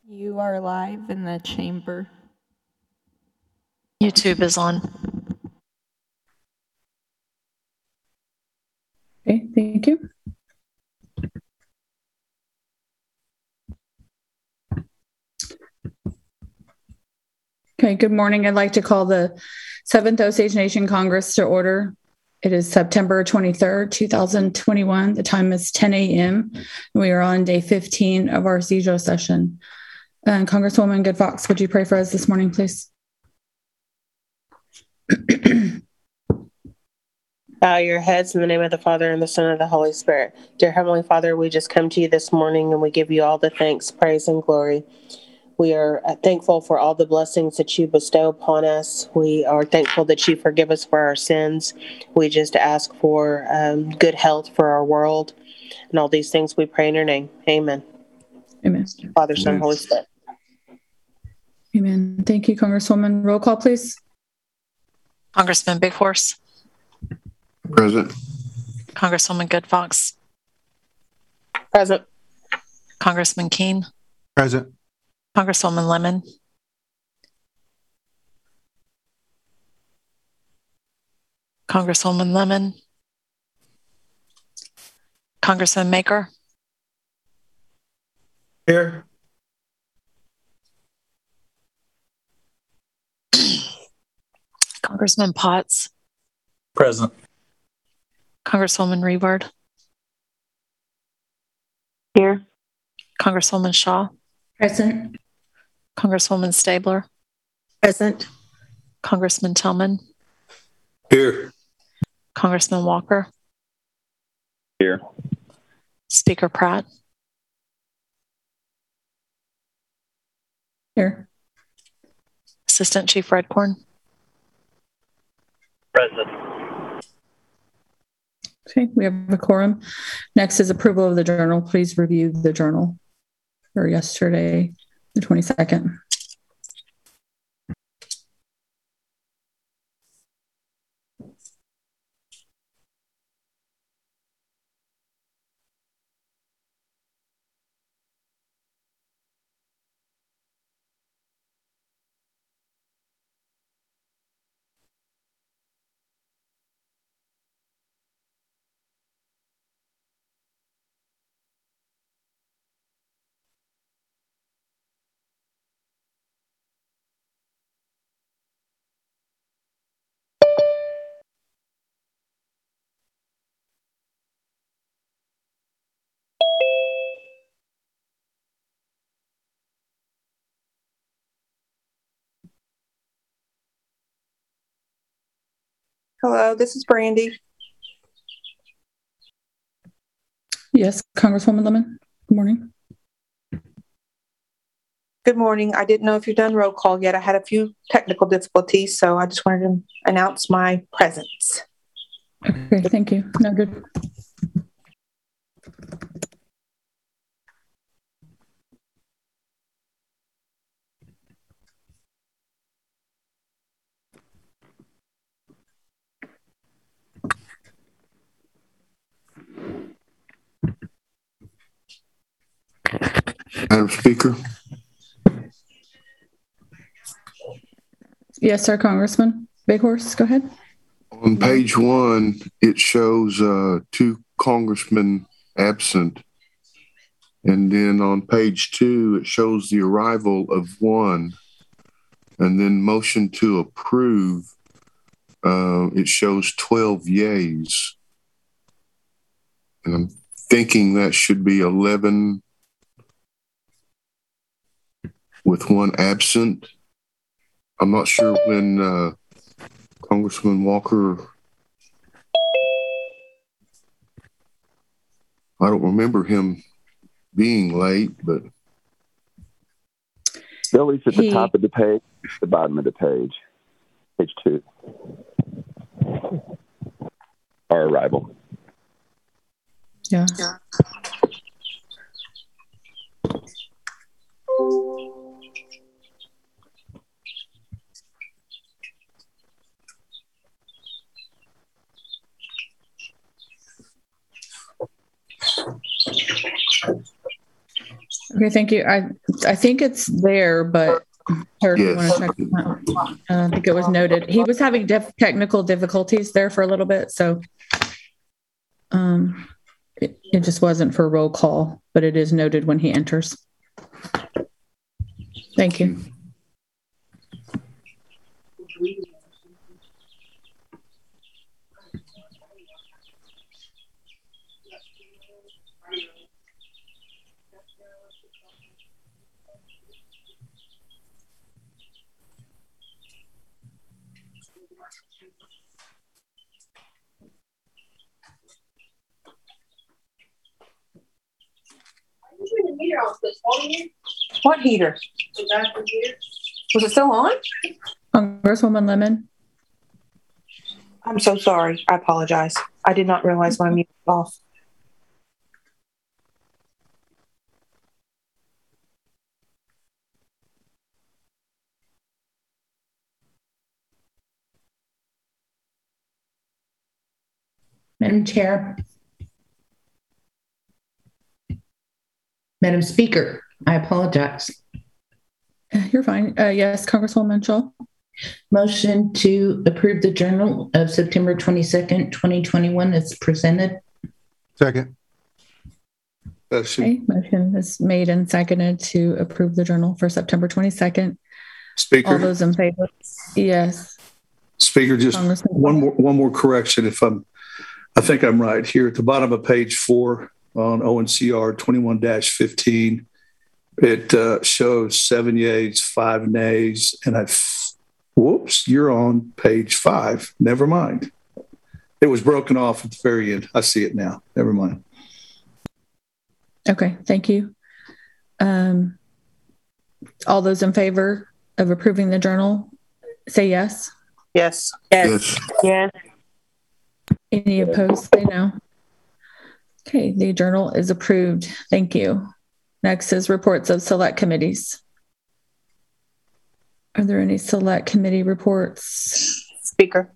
You are live in the chamber. YouTube is on. Okay, thank you. Okay, good morning. I'd like to call the 7th Osage Nation Congress to order. It is September 23rd, 2021. The time is 10 a.m. We are on day 15 of our CEJO session. Congresswoman Good Fox, would you pray for us this morning, please? Bow your heads in the name of the Father, and the Son, and of the Holy Spirit. Dear Heavenly Father, we just come to you this morning and we give you all the thanks, praise, and glory. We are thankful for all the blessings that you bestow upon us. We are thankful that you forgive us for our sins. We just ask for good health for our world. And all these things we pray in your name. Amen. Amen. Father, Son, Holy Spirit. Amen. Thank you, Congresswoman. Roll call, please. Congressman Big Horse. Present. Congresswoman Good Fox. Present. Congressman Keene. Present. Congresswoman Lemon. Congresswoman Lemon. Congressman Maker. Here. Congressman Potts. Present. Congresswoman Reward. Here. Congresswoman Shaw. Present. Congresswoman Stabler. Present. Congressman Tillman. Here. Congressman Walker. Here. Speaker Pratt. Here. Assistant Chief Redcorn. Present. Okay, we have a quorum. Next is approval of the journal. Please review the journal for yesterday, the 22nd. Hello, this is Brandy. Yes, Congresswoman Lemon. Good morning. Good morning. I didn't know if you've done roll call yet. I had a few technical difficulties, so I just wanted to announce my presence. Okay, thank you. No, good. Madam Speaker. Yes, sir, Congressman Big Horse, go ahead. On page 1, it shows 2 congressmen absent. And then on page 2, it shows the arrival of 1. And then motion to approve, it shows 12 yays. And I'm thinking that should be 11 with 1 absent. I'm not sure when Congressman Walker, I don't remember him being late, but Billy's at the top of the page, the bottom of the page, page 2. Our arrival. Yeah. Okay, thank you. I think it's there, but Eric, you want to check it out? I think it was noted. He was having technical difficulties there for a little bit, so it just wasn't for roll call, but it is noted when he enters. Thank you. What heater? Was it still on? Congresswoman Lemon. I'm so sorry. I apologize. I did not realize my mute was off. Madam Chair. Madam Speaker, I apologize. You're fine. Yes, Congresswoman Shaw. Motion to approve the Journal of September 22nd, 2021 is presented. Second. Okay, motion is made and seconded to approve the Journal for September 22nd. Speaker. All those in favor? Yes. Speaker, just one more correction. I think I'm right here at the bottom of page 4 on ONCR 21-15. It shows 7 yeas, 5 nays, and whoops, you're on page 5. Never mind. It was broken off at the very end. I see it now. Never mind. Okay, thank you. All those in favor of approving the Journal, say yes. Yes. Yes. Yes. Any opposed, say no. Okay, the Journal is approved. Thank you. Next is reports of select committees. Are there any select committee reports? Speaker.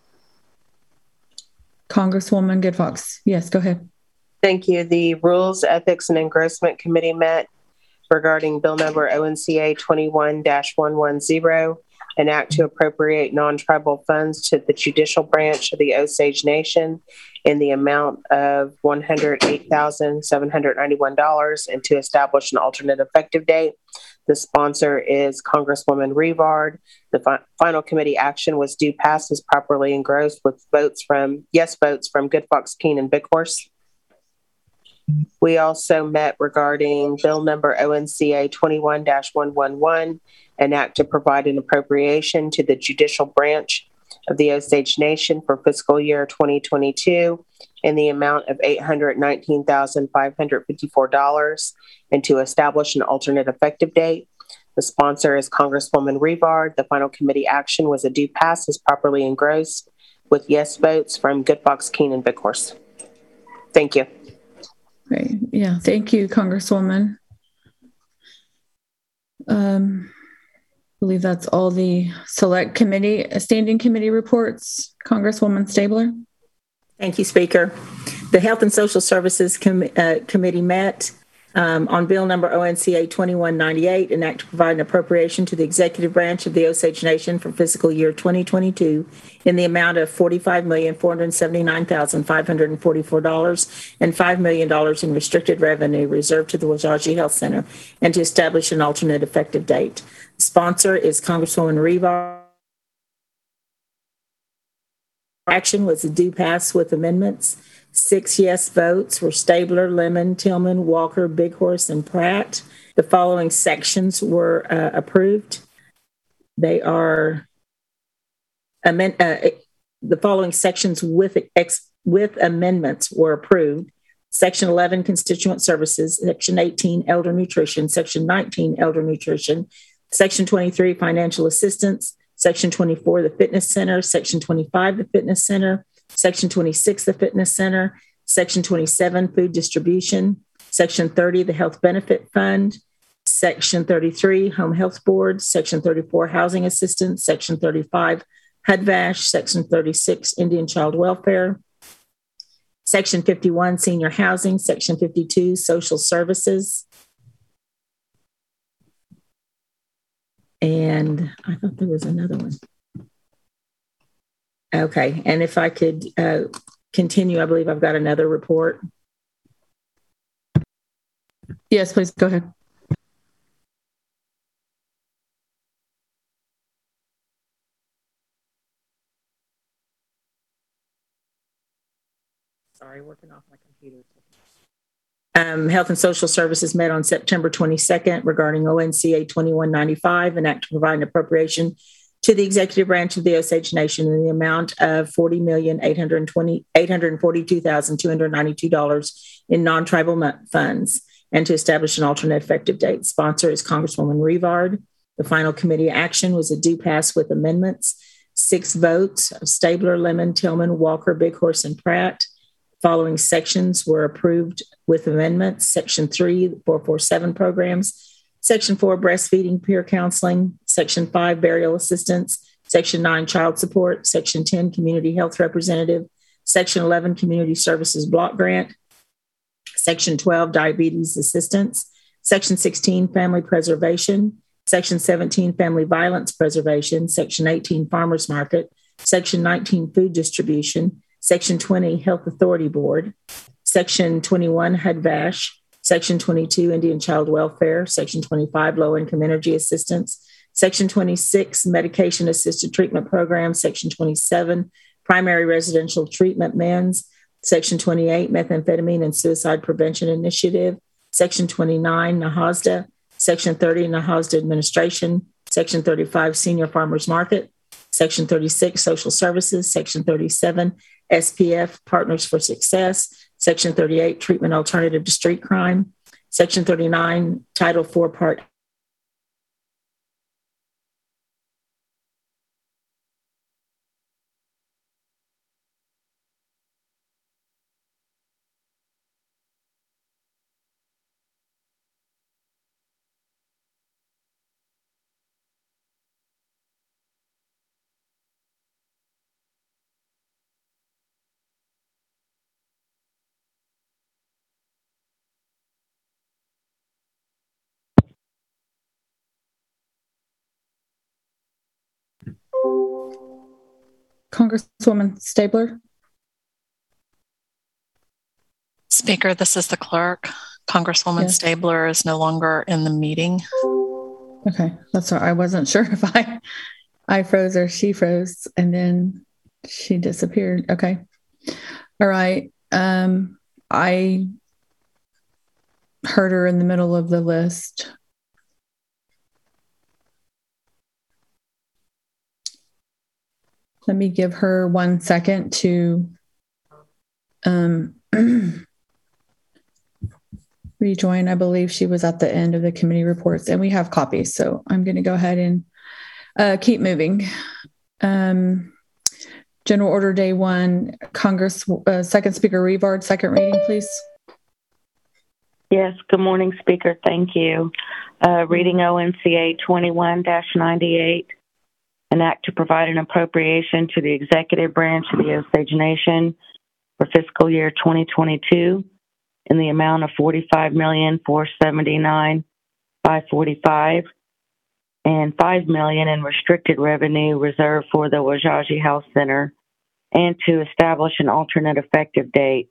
Congresswoman Good Fox. Yes, go ahead. Thank you. The Rules, Ethics, and Engrossment Committee met regarding Bill number ONCA 21-110, an act to appropriate non-tribal funds to the judicial branch of the Osage Nation in the amount of $108,791 and to establish an alternate effective date. The sponsor is Congresswoman Rivard. The final committee action was due pass as properly engrossed with yes votes from Good Fox, Keene, and Big Horse. We also met regarding Bill number ONCA 21-111, an act to provide an appropriation to the judicial branch of the Osage Nation for fiscal year 2022 in the amount of $819,554 and to establish an alternate effective date. The sponsor is Congresswoman Rivard. The final committee action was a due pass as properly engrossed with yes votes from Good Fox, Keene, and Big Horse. Thank you. Great. Yeah, thank you, Congresswoman. I believe that's all the select committee, standing committee reports. Congresswoman Stabler. Thank you, Speaker. The Health and Social Services Committee met on Bill number ONCA 2198, an act to provide an appropriation to the executive branch of the Osage Nation for fiscal year 2022 in the amount of $45,479,544 and $5 million in restricted revenue reserved to the Wajaji Health Center and to establish an alternate effective date. The sponsor is Congresswoman Rivard. Action was a due pass with amendments. 6 yes votes were Stabler, Lemon, Tillman, Walker, Big Horse, and Pratt. The following sections were approved. They are the following sections with amendments were approved. Section 11, Constituent Services. Section 18, Elder Nutrition. Section 19, Elder Nutrition. Section 23, Financial Assistance. Section 24, the Fitness Center. Section 25, the Fitness Center. Section 26, the Fitness Center. Section 27, Food Distribution. Section 30, the Health Benefit Fund. Section 33, Home Health Board. Section 34, Housing Assistance. Section 35, HUD-VASH. Section 36, Indian Child Welfare. Section 51, Senior Housing. Section 52, Social Services. And I thought there was another one. Okay. And if I could continue, I believe I've got another report. Yes, please go ahead. Sorry, working off my computer. Health and Social Services met on September 22nd regarding ONCA 2195, an act to provide an appropriation to the executive branch of the Osage Nation in the amount of $40,842,292 in non-tribal funds, and to establish an alternate effective date. Sponsor is Congresswoman Rivard. The final committee action was a do pass with amendments. 6 votes of Stabler, Lemon, Tillman, Walker, Big Horse, and Pratt. Following sections were approved with amendments. Section 3, 447 programs. Section 4, breastfeeding, peer counseling. Section 5, burial assistance. Section 9, child support. Section 10, community health representative. Section 11, community services block grant. Section 12, diabetes assistance. Section 16, family preservation. Section 17, family violence preservation. Section 18, farmers market. Section 19, food distribution. Section 20, Health Authority Board. Section 21, HUD-VASH. Section 22, Indian Child Welfare. Section 25, Low Income Energy Assistance. Section 26, Medication Assisted Treatment Program. Section 27, Primary Residential Treatment MENS. Section 28, Methamphetamine and Suicide Prevention Initiative. Section 29, NAHASDA. Section 30, NAHASDA Administration. Section 35, Senior Farmers Market. Section 36, Social Services. Section 37, SPF, Partners for Success. Section 38, Treatment Alternative to Street Crime. Section 39, Title IV, Part Congresswoman Stabler. Speaker, this is the clerk. Congresswoman Yes. Stabler is no longer in the meeting. Okay, that's all right. I wasn't sure if I froze or she froze and then she disappeared. Okay. All right. I heard her in the middle of the list. Let me give her 1 second to rejoin. I believe she was at the end of the committee reports and we have copies. So I'm going to go ahead and keep moving. General Order Day 1, Congress, Second Speaker Rivard, second reading, please. Yes, good morning, Speaker. Thank you. Reading ONCA 21-98, an act to provide an appropriation to the executive branch of the Osage Nation for fiscal year 2022 in the amount of $45,479,545 and $5 million in restricted revenue reserved for the Wajaji Health Center, and to establish an alternate effective date.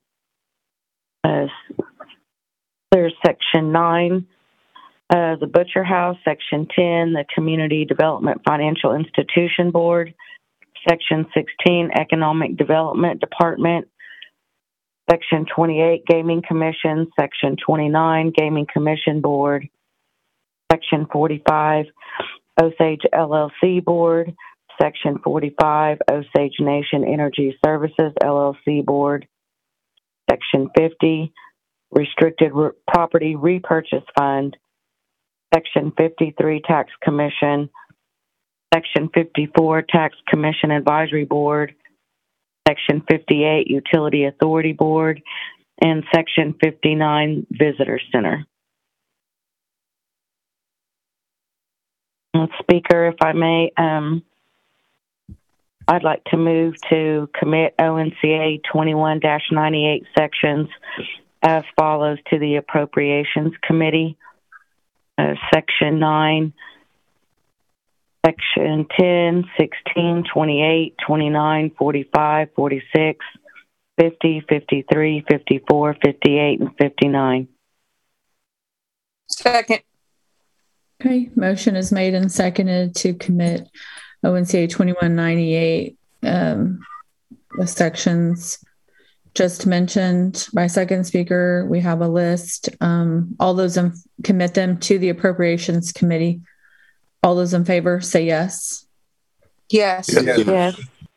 There's Section 9, the Butcher House, Section 10, the Community Development Financial Institution Board, Section 16, Economic Development Department, Section 28, Gaming Commission, Section 29, Gaming Commission Board, Section 45, Osage LLC Board, Section 45, Osage Nation Energy Services LLC Board, Section 50, Restricted Property Repurchase Fund, Section 53, Tax Commission, Section 54, Tax Commission Advisory Board, Section 58, Utility Authority Board, and Section 59, Visitor Center. Speaker, if I may, I'd like to move to commit ONCA 21-98 sections as follows to the Appropriations Committee. Section 9, Section 10, 16, 28, 29, 45, 46, 50, 53, 54, 58, and 59. Second. Okay, motion is made and seconded to commit ONCA 2198, the sections just mentioned by second speaker. We have a list. All those commit them to the Appropriations Committee. All those in favor say yes. Yes. Yes.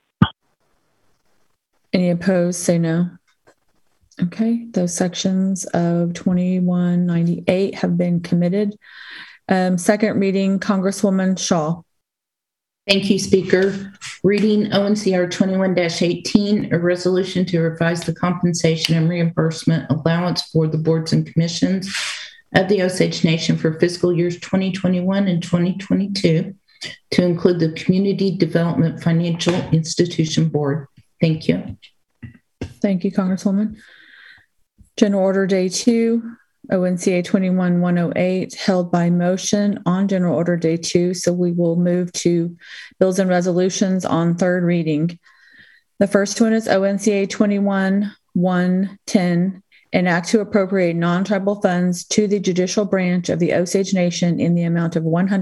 Any opposed say no. Okay, those sections of 2198 have been committed. Second reading, Congresswoman Shaw. Thank you, Speaker. Reading ONCR 21-18, a resolution to revise the compensation and reimbursement allowance for the boards and commissions of the Osage Nation for fiscal years 2021 and 2022 to include the Community Development Financial Institution Board. Thank you. Thank you, Congresswoman. General Order Day 2, ONCA 21-108, held by motion on General Order Day 2. So we will move to bills and resolutions on third reading. The first one is ONCA 21-110, an act to appropriate non-tribal funds to the judicial branch of the Osage Nation in the amount of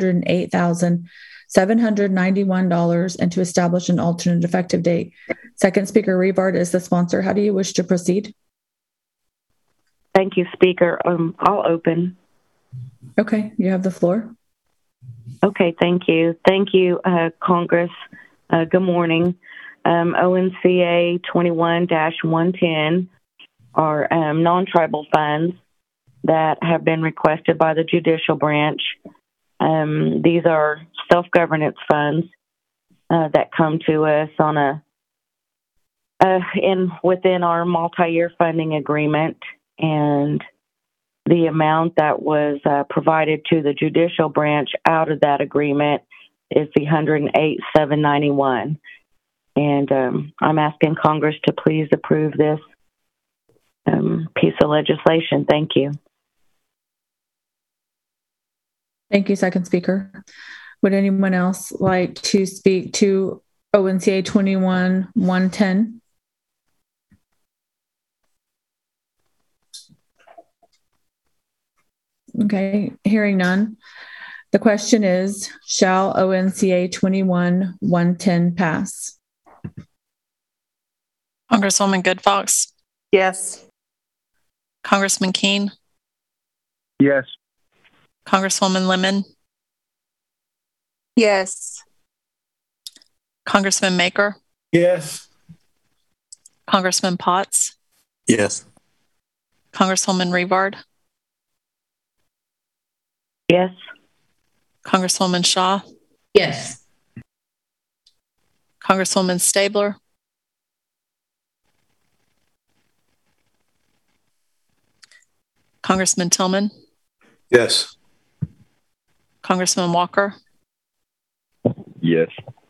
$108,791 and to establish an alternate effective date. Second Speaker Rivard is the sponsor. How do you wish to proceed? Thank you, Speaker. I'll open. Okay, you have the floor. Okay, thank you. Thank you, Congress. Good morning. ONCA 21-110 are non-tribal funds that have been requested by the judicial branch. These are self-governance funds that come to us on within our multi-year funding agreement. And the amount that was provided to the judicial branch out of that agreement is the $108,791. And I'm asking Congress to please approve this piece of legislation. Thank you. Thank you, Second Speaker. Would anyone else like to speak to ONCA 21-110? Okay, hearing none. The question is, shall ONCA 21-110 pass? Congresswoman Good Fox. Yes. Congressman Keene. Yes. Congresswoman Lemon. Yes. Congressman Maker. Yes. Congressman Potts. Yes. Congresswoman Rivard. Yes. Congresswoman Shaw. Yes. Congresswoman Stabler. Congressman Tillman. Yes. Congressman Walker. Yes.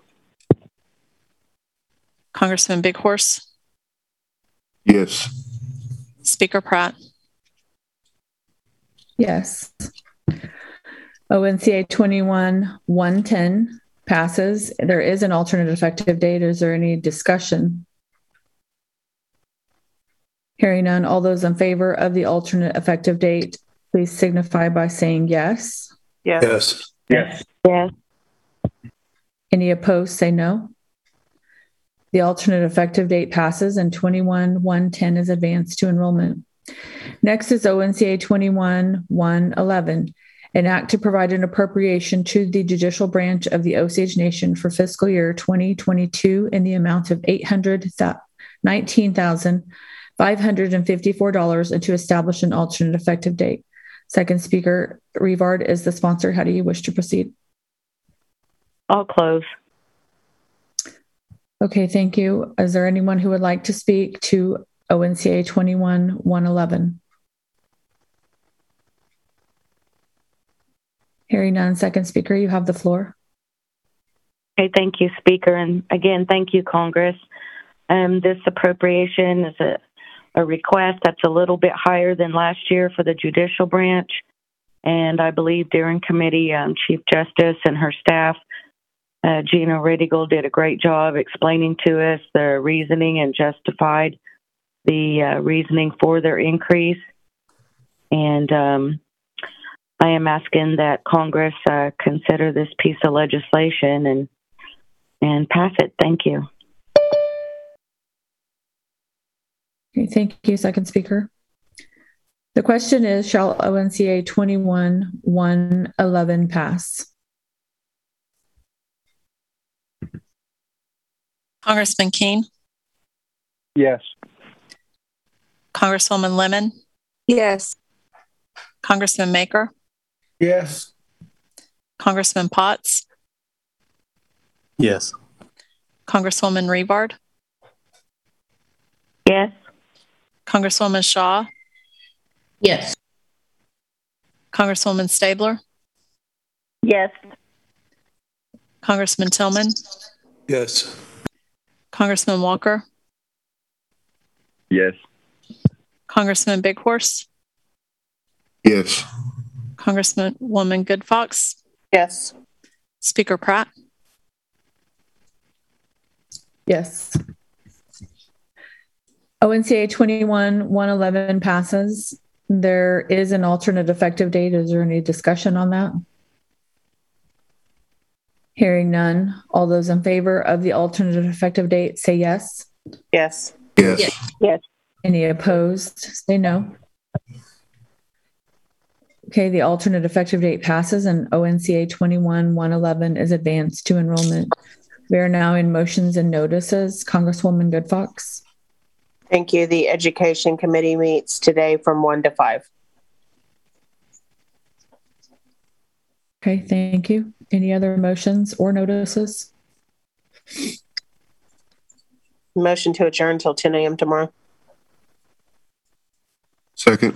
Congressman Big Horse. Yes. Speaker Pratt. Yes. ONCA 21-110 passes. There is an alternate effective date. Is there any discussion? Hearing none, all those in favor of the alternate effective date, please signify by saying yes. Yes. Yes. Yes. Yes. Any opposed, say no. The alternate effective date passes and 21-110 is advanced to enrollment. Next is ONCA 21-111, an act to provide an appropriation to the judicial branch of the Osage Nation for fiscal year 2022 in the amount of $819,554 and to establish an alternate effective date. Second Speaker Rivard is the sponsor. How do you wish to proceed? I'll close. Okay, thank you. Is there anyone who would like to speak to ONCA 21-111? Hearing none. Second Speaker, you have the floor. Okay, thank you, Speaker. And again, thank you, Congress. This appropriation is a request that's a little bit higher than last year for the judicial branch. And I believe during committee, Chief Justice and her staff Gina Riddigal did a great job explaining to us the reasoning and justified the reasoning for their increase. And I am asking that Congress consider this piece of legislation and pass it. Thank you. Okay, thank you. Second speaker. The question is, shall ONCA 21-111 pass? Congressman Keene, Yes. Congresswoman Lemon, Yes. Congressman Maker, Yes. Congressman Potts, Yes. Congresswoman Revard, Yes. Congresswoman Shaw, Yes. Congresswoman Stabler, Yes. Congressman Tillman, Yes. Congressman Walker, Yes. Congressman Big Horse, Yes. Congresswoman Good Fox, Yes. Speaker Pratt. Yes. ONCA 21-111 passes. There is an alternate effective date. Is there any discussion on that? Hearing none. All those in favor of the alternate effective date say yes. Yes. Yes. Yes. Any opposed say no. Okay, the alternate effective date passes and ONCA 21-111 is advanced to enrollment. We are now in motions and notices. Congresswoman Good Fox. Thank you. The Education Committee meets today from 1 to 5. Okay, thank you. Any other motions or notices? Motion to adjourn until 10 a.m. tomorrow. Second.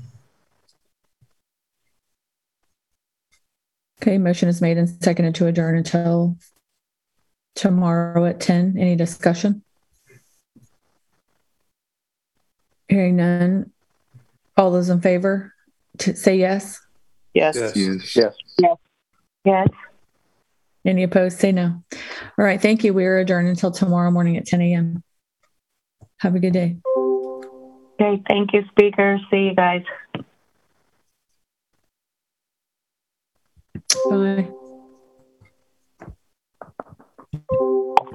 Okay, motion is made and seconded to adjourn until tomorrow at 10. Any discussion? Hearing none. All those in favor to say yes. Yes. Yes. Yes. Yes. Yes. Any opposed say no. All right, thank you. We are adjourned until tomorrow morning at 10 a.m. Have a good day. Okay. Thank you, speakers. See you guys. Bye.